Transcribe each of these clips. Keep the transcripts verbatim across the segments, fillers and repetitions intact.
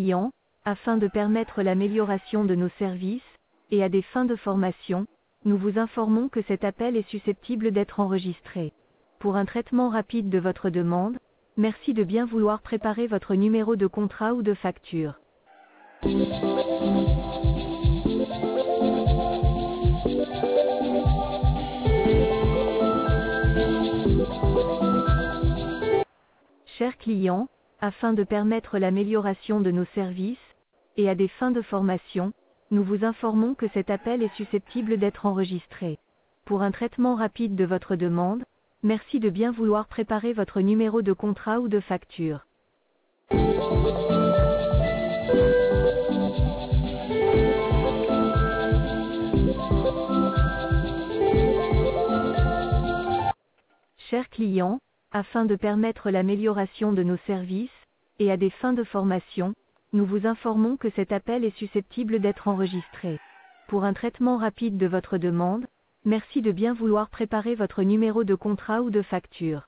client, afin de permettre l'amélioration de nos services, et à des fins de formation, nous vous informons que cet appel est susceptible d'être enregistré. Pour un traitement rapide de votre demande, merci de bien vouloir préparer votre numéro de contrat ou de facture. Chers clients, afin de permettre l'amélioration de nos services, et à des fins de formation, nous vous informons que cet appel est susceptible d'être enregistré. Pour un traitement rapide de votre demande, merci de bien vouloir préparer votre numéro de contrat ou de facture. Chers clients, afin de permettre l'amélioration de nos services, et à des fins de formation, nous vous informons que cet appel est susceptible d'être enregistré. Pour un traitement rapide de votre demande, merci de bien vouloir préparer votre numéro de contrat ou de facture.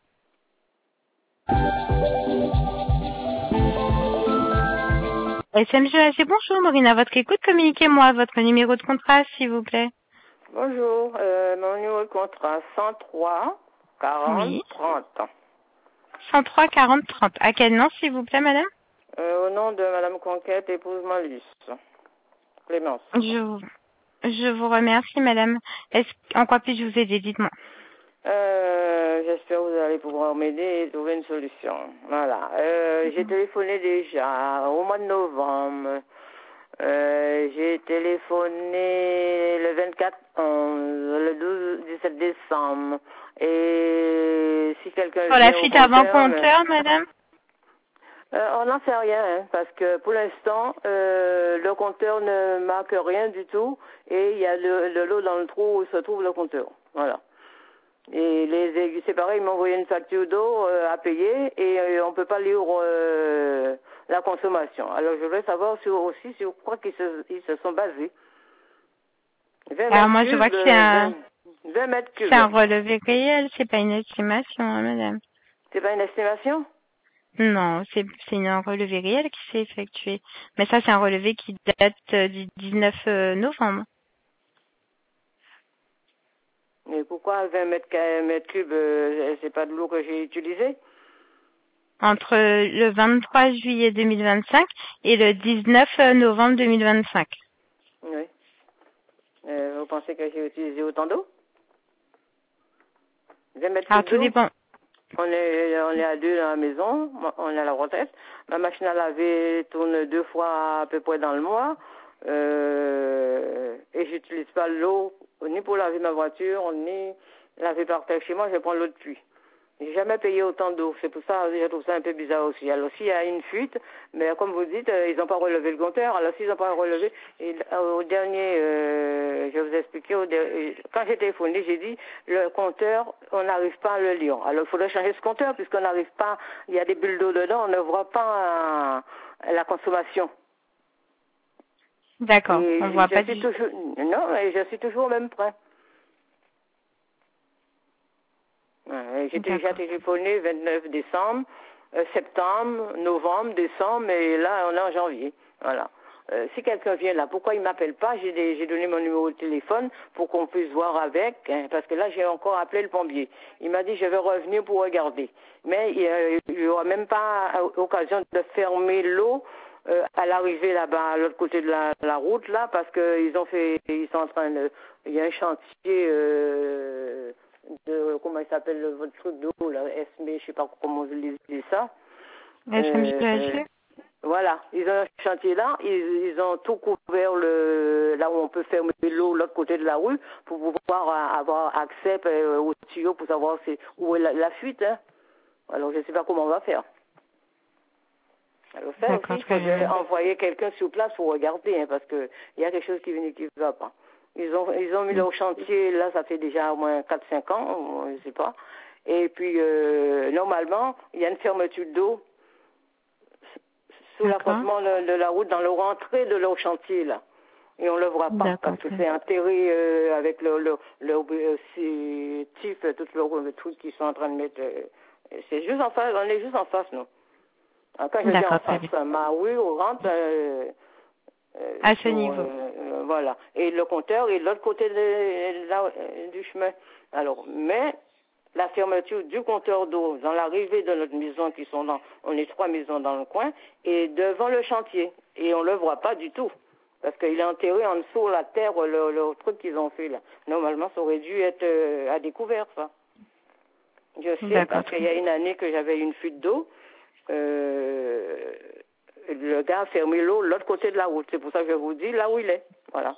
S M G A G, bonjour, Maureen, à votre écoute, communiquez-moi votre numéro de contrat, s'il vous plaît. Bonjour, euh, mon numéro de contrat cent trois quarante Oui. trente. cent trois quarante trente. À quel nom, s'il vous plaît, madame? Euh, au nom de Madame Conquête, épouse Malus. Clémence. Je vous, je vous remercie, madame. Est-ce, en quoi puis-je vous aider? Dites-moi. Euh, j'espère que vous allez pouvoir m'aider et trouver une solution. Voilà. Euh, j'ai téléphoné déjà au mois de novembre. Euh, j'ai téléphoné le vingt-quatre onze, le douze dix-sept décembre. Et si quelqu'un Pour la vient au fuite avant compteur, compteur, madame? Euh, on n'en sait rien, hein, parce que pour l'instant, euh, le compteur ne marque rien du tout et il y a de, de l'eau dans le trou où se trouve le compteur. Voilà. Et les aigus, c'est pareil, ils m'ont envoyé une facture d'eau euh, à payer et euh, on ne peut pas lire euh, la consommation. Alors je voudrais savoir sur, aussi sur quoi ils se, ils se sont basés. vingt Alors mètres moi, je cubes, vois que c'est un, vingt, vingt mètres cubes. c'est un relevé réel, c'est pas une estimation, hein, madame. C'est pas une estimation? Non, c'est, c'est une- un relevé réel qui s'est effectué. Mais ça, c'est un relevé qui date euh, du dix-neuf euh, novembre. Mais pourquoi vingt mètres, ca- mètres cubes, euh, c'est pas de l'eau que j'ai utilisée? Entre le vingt-trois juillet deux mille vingt-cinq et le dix-neuf novembre deux mille vingt-cinq. Oui. Euh, vous pensez que j'ai utilisé autant d'eau? vingt mètres Alors, cubes tout d'eau? dépend. On est, on est à deux dans la maison, on est à la retraite. Ma machine à laver tourne deux fois à peu près dans le mois. Euh, et j'utilise pas l'eau ni pour laver ma voiture, ni laver par terre chez moi, je prends l'eau de pluie. J'ai jamais payé autant d'eau, c'est pour ça que je trouve ça un peu bizarre aussi. Alors s'il y a une fuite, mais comme vous dites, euh, ils n'ont pas relevé le compteur, alors s'ils n'ont pas relevé, et, euh, au dernier, euh, je vais vous expliquer, au der- quand j'ai téléphoné, j'ai dit, le compteur, on n'arrive pas à le lire. Alors il faudrait changer ce compteur, puisqu'on n'arrive pas, il y a des bulles d'eau dedans, on ne voit pas euh, la consommation. D'accord, Et on voit je pas suis du... toujours, non, et je suis toujours au même point. Ouais, j'ai déjà D'accord. téléphoné vingt-neuf décembre, euh, septembre, novembre, décembre, et là, on est en janvier. Voilà. Euh, si quelqu'un vient là, pourquoi il m'appelle pas? J'ai des- j'ai donné mon numéro de téléphone pour qu'on puisse voir avec, hein, parce que là, j'ai encore appelé le plombier. Il m'a dit, je vais revenir pour regarder. Mais il n'y aura même pas occasion de fermer l'eau euh, à l'arrivée là-bas, à l'autre côté de la, la route, là, parce qu'ils ont fait, ils sont en train de, il y a un chantier, euh, de, comment il s'appelle votre truc d'eau, là, S M E, je sais pas comment vous lisez ça. Euh, euh, S M G H D? voilà, ils ont un chantier là, ils, ils ont tout couvert le, là où on peut fermer l'eau, l'autre côté de la rue, pour pouvoir euh, avoir accès euh, au tuyau pour savoir c'est, où est la, la fuite. Hein. Alors je ne sais pas comment on va faire. Alors ça D'accord, aussi, il très faudrait bien. envoyer quelqu'un sur place pour regarder, hein, parce que il y a quelque chose qui ne qui va pas. Ils ont ils ont mis leur chantier, là ça fait déjà au moins quatre cinq ans, je ne sais pas. Et puis euh, normalement, il y a une fermeture d'eau sous D'accord. l'accrochement de, de la route dans leur entrée de leur chantier là. Et on ne le voit pas D'accord, parce que très c'est bien. enterré euh, avec le, le, le, le ces tifs, tout le, le truc qu'ils sont en train de mettre. euh, c'est juste en face, on est juste en face, nous. Alors, quand je dis en D'accord, très face, bien. ma rue rentre euh, euh, À ce sur, niveau. euh, euh, voilà. Et le compteur est de l'autre côté de, là, euh, du chemin. Alors, mais la fermeture du compteur d'eau dans l'arrivée de notre maison, qui sont dans, on est trois maisons dans le coin, et devant le chantier. Et on le voit pas du tout. Parce qu'il est enterré en dessous de la terre, le, le truc qu'ils ont fait là. Normalement, ça aurait dû être euh, à découvert, ça. Je sais, D'accord. parce qu'il y a une année que j'avais une fuite d'eau, euh, le gars a fermé l'eau de l'autre côté de la route. C'est pour ça que je vous dis là où il est. Voilà.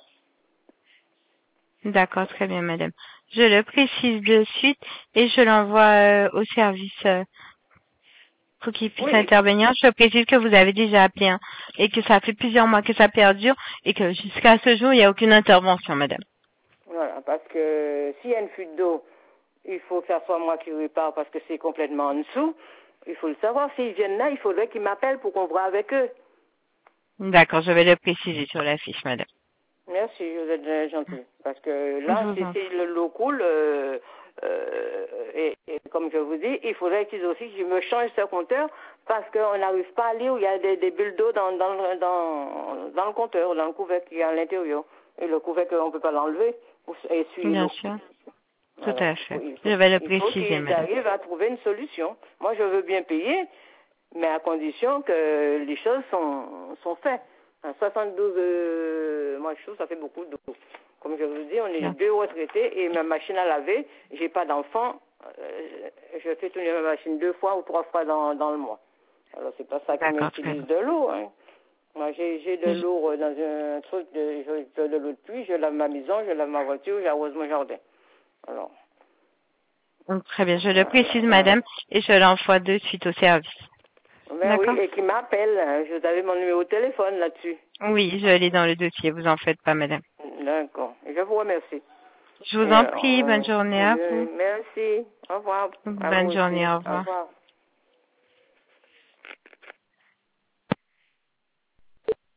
D'accord, très bien, madame. Je le précise de suite et je l'envoie euh, au service euh, pour qu'il puisse Oui. intervenir. Je précise que vous avez déjà appelé hein, et que ça fait plusieurs mois que ça perdure et que jusqu'à ce jour, il n'y a aucune intervention, madame. Voilà, parce que s'il y a une fuite d'eau, il faut que ça soit moi qui répare parce que c'est complètement en dessous. Il faut le savoir. S'ils viennent là, il faudrait qu'ils m'appellent pour qu'on voit avec eux. D'accord, je vais le préciser sur la fiche, madame. Merci, vous êtes euh, gentil. Parce que Je là, vous si en si le l'eau coule, euh, euh, et, et comme je vous dis, il faudrait qu'ils aussi que je me change ce compteur parce qu'on n'arrive pas à lire où il y a des, des bulles d'eau dans, dans, le- dans, dans le compteur, dans le couvercle qui est à l'intérieur. Et le couvercle, on ne peut pas l'enlever pour essuyer Bien l'eau. sûr, tout Alors, à il faut, fait. il Je faut, vais le il faut préciser, qu'ils madame. arrivent à trouver une solution. Moi, je veux bien payer, mais à condition que les choses sont, sont faites. Un soixante-douze, euh, moi, je trouve que ça fait beaucoup d'eau. Comme je vous dis, on est les Bien. deux retraités et ma machine à laver, j'ai pas d'enfant, euh, je fais tourner ma machine deux fois ou trois fois dans, dans le mois. Alors, c'est pas ça qui D'accord, très m'utilise bien. de l'eau, hein. Moi, j'ai, j'ai de Je- l'eau euh, dans un truc, de, je, je- de l'eau de pluie, je lave ma maison, je lave ma voiture, j'arrose mon jardin. Alors, Donc, très bien, je le voilà. précise, madame, et je l'envoie de suite au service. Ben oui, D'accord? et qui m'appelle. Hein. Je vous avais mon numéro de téléphone là-dessus. Oui, je l'ai dans le dossier, vous en faites pas, madame. D'accord. Je vous remercie. Je vous Et, en prie, bonne euh, journée à euh, vous. merci. Au revoir. À Bonne vous journée, aussi. au Au revoir. revoir.